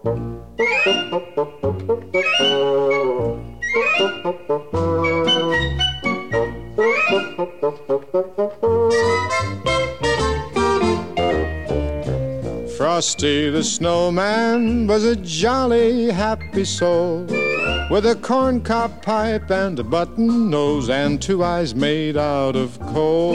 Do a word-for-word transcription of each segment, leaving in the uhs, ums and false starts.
Frosty the Snowman was a jolly, happy soul, with a corncob pipe and a button nose and two eyes made out of coal.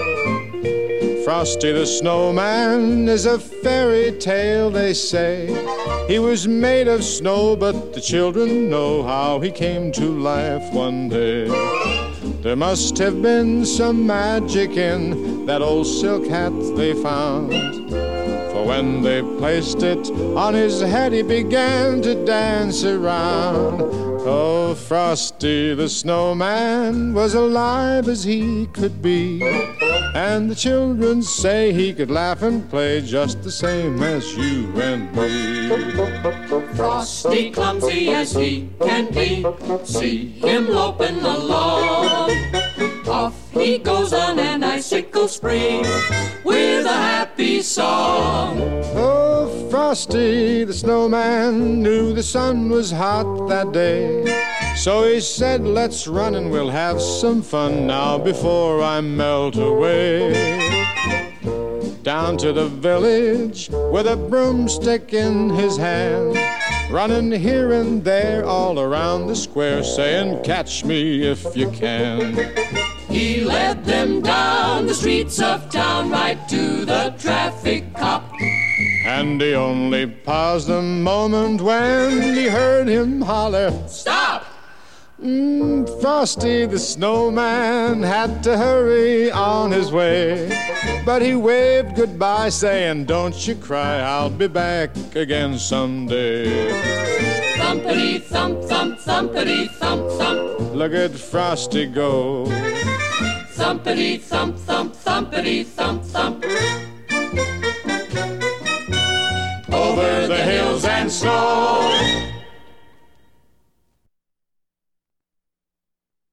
Frosty the Snowman is a fairy tale, they say. He was made of snow, but the children know how he came to life one day. There must have been some magic in that old silk hat they found, for when they placed it on his head, he began to dance around. Oh, Frosty the Snowman was alive as he could be, and the children say he could laugh and play just the same as you and me. Frosty, clumsy as he can be, see him loping along. Off he goes on an icicle spree with a happy song. Oh, Frosty the Snowman knew the sun was hot that day, so he said, let's run and we'll have some fun now before I melt away. Down to the village with a broomstick in his hand, running here and there all around the square, saying, catch me if you can. He led them down the streets of town, right to the traffic cop. And he only paused a moment when he heard him holler, stop! Mm, Frosty the Snowman had to hurry on his way, but he waved goodbye, saying, don't you cry, I'll be back again someday. Thumpity thump thump, thumpity thump thump, look at Frosty go. Thumpity thump thump, thumpity thump thump. Over the hills and snow